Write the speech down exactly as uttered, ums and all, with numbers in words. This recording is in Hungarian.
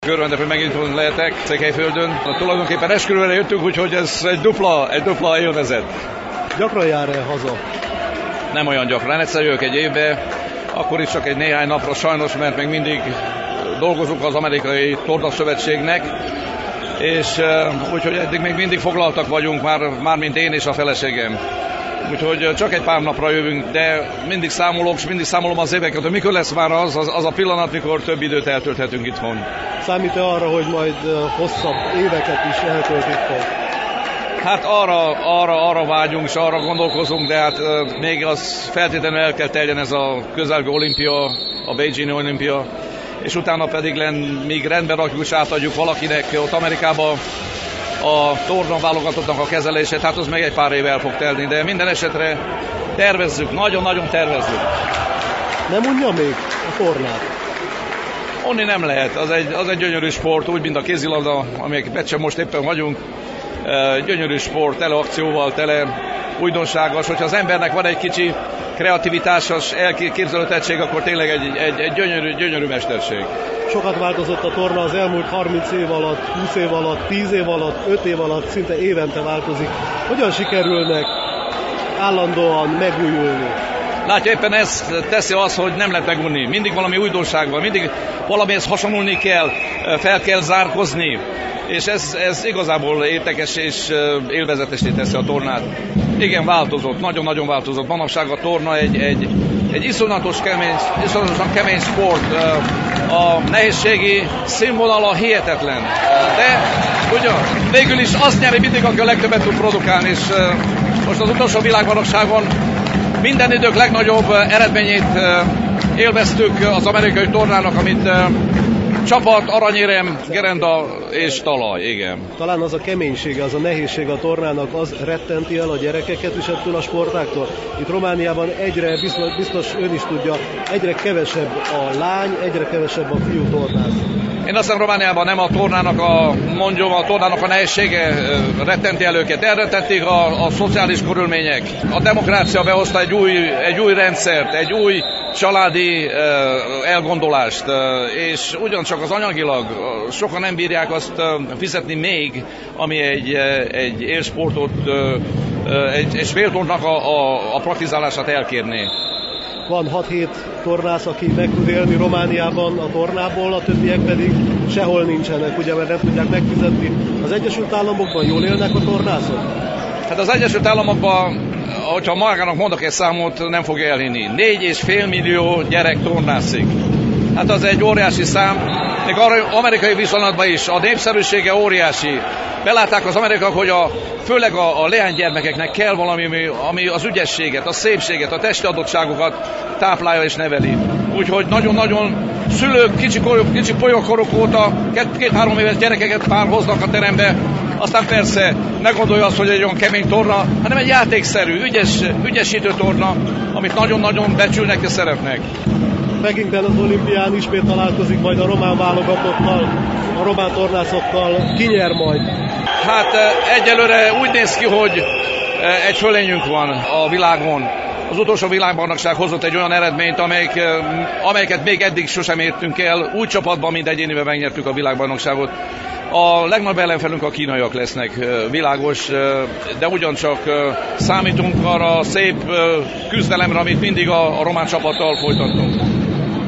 Örvendek, hogy megint lehetek Székelyföldön. Tulajdonképpen esküvőre jöttünk, úgyhogy ez egy dupla, egy dupla élvezet. Gyakran jár-e haza? Nem olyan gyakran, egyszer jövök egy évbe, akkor is csak egy néhány napra sajnos, mert még mindig dolgozunk az amerikai tornaszövetségnek, és uh, úgyhogy eddig még mindig foglaltak vagyunk, már, már mint én és a feleségem. Úgyhogy csak egy pár napra jövünk, de mindig számolok, és mindig számolom az éveket, hogy mikor lesz már az, az, az a pillanat, mikor több időt eltölthetünk itthon. Számít-e arra, hogy majd hosszabb éveket is eltölt itthon? Hát arra, arra, arra vágyunk, és arra gondolkozunk, de hát uh, még az feltétlenül el kell teljen ez a közelgő olimpia, a Beijing olimpia, és utána pedig len, még rendben rakjuk és átadjuk valakinek ott Amerikában a torna válogatottnak a kezelését, hát az meg egy pár év el fog telni, de minden esetre tervezzük, nagyon-nagyon tervezzük. Nem unja még a tornát? Onni nem lehet, az egy, az egy gyönyörű sport, úgy, mint a kézilabda, amelyek meccsen most éppen vagyunk. Gyönyörű sport, tele akcióval, tele újdonságos, hogyha az embernek van egy kicsi kreativitásos elképzelőtettség, akkor tényleg egy, egy, egy gyönyörű, gyönyörű mesterség. Sokat változott a torna az elmúlt harminc év alatt, húsz év alatt, tíz év alatt, öt év alatt, szinte évente változik. Hogyan sikerülnek állandóan megújulni? Látja, éppen ez teszi az, hogy nem lehet megunni. Mindig valami újdonság van, mindig valamihez hasonlulni kell, fel kell zárkozni. És ez, ez igazából érdekes és élvezetesé teszi a tornát. Igen, változott, nagyon-nagyon változott. Manapság a torna egy, egy, egy iszonyatos kemény, iszonyatosan kemény sport. A nehézségi színvonala hihetetlen. De ugye, végül is azt nyeri mindig, aki a legtöbbet tud produkálni. És most az utolsó világbajnokságon minden idők legnagyobb eredményét élveztük az amerikai tornának, amit csapat, aranyérem, gerenda és talaj, igen. Talán az a keménysége, az a nehézsége a tornának, az rettenti el a gyerekeket is ettől a sportáktól. Itt Romániában egyre, biztos, biztos ön is tudja, egyre kevesebb a lány, egyre kevesebb a fiú tornáz. Én azt hiszem, Romániában nem a tornának a, mondjam, a tornának a nehézsége rettenti el őket. Elrettenték a, a szociális körülmények. A demokrácia behozta egy új, egy új rendszert, egy új családi uh, elgondolást, uh, és ugyancsak az anyagilag uh, sokan nem bírják azt uh, fizetni még, ami egy, uh, egy élsportot, uh, uh, egy, egy féltornak a, a, a praktizálását elkérné. Van hat-hét tornász, aki meg tud élni Romániában a tornából, a többiek pedig sehol nincsenek, ugye, mert nem tudják megfizetni. Az Egyesült Államokban jól élnek a tornászok? Hát az Egyesült Államokban, hogyha magának mondok egy számot, nem fog elhinni. Négy és fél millió gyerek tornászik. Hát az egy óriási szám. Még amerikai viszonylatban is a népszerűsége óriási. Belátták az amerikaiak, hogy a, főleg a, a leánygyermekeknek kell valami, ami az ügyességet, a szépséget, a testi adottságokat táplálja és neveli. Úgyhogy nagyon-nagyon szülők kicsi, kicsi polyokkorok óta két-három éves gyerekeket pár hoznak a terembe, aztán persze ne gondolja azt, hogy egy olyan kemény torna, hanem egy játékszerű, ügyes, ügyesítő torna, amit nagyon-nagyon becsülnek és szeretnek. Megintben az olimpián ismét találkozik majd a román válogatottal, a román tornászokkal. Ki nyer majd? Hát egyelőre úgy néz ki, hogy egy fölényünk van a világon. Az utolsó világbajnokság hozott egy olyan eredményt, amelyik, amelyeket még eddig sosem értünk el. Úgy csapatban, mint egyéniben megnyertük a világbajnokságot. A legnagyobb ellenfelünk a kínaiak lesznek, világos, de ugyancsak számítunk arra a szép küzdelemre, amit mindig a román csapattal folytattunk.